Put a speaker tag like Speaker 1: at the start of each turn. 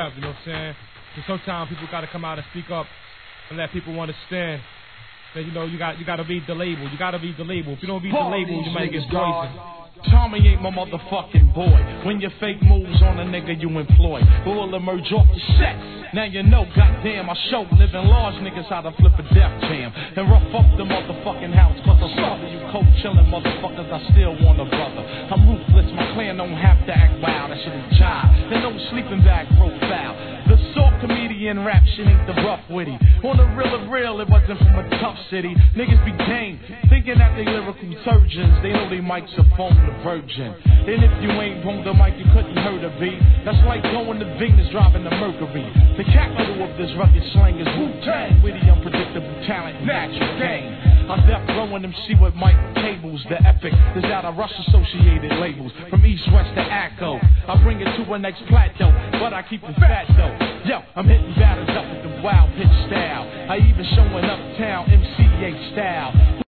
Speaker 1: have, you know what I'm saying? So sometimes people gotta come out and speak up and let people understand that, you know, you gotta read the label. You gotta read the label. If you don't read the label, you might get poisoned.
Speaker 2: Tommy ain't my motherfucking boy. When your fake moves on a nigga you employ, who will emerge off the set. Now you know, goddamn, I show living large niggas how to flip a Def Jam and rough up the motherfucking house. Cause I smother you cold chillin' motherfuckers, I still want a brother. I'm ruthless, my clan don't have to act wild, that shit is jive. There's no sleeping bag profile. The soft comedian rap shit ain't the rough witty. On the real of real, it wasn't from a tough city. Niggas be game, thinking that they lyrical surgeons. They know they mics are phone the virgin. And if you ain't on the mic, you couldn't hurt a beat. That's like going to Venus driving the Mercury. The capital of this rugged slang is Wu-Tang. Witty, unpredictable talent, natural game. I'm death throwing them see what Mike Tables, the epic is out of Rush associated labels. From East West to Acco, I bring it to a next plateau, but I keep it fat though. Yo, I'm hitting batters up with the wild pitch style. I even showing uptown MCA style.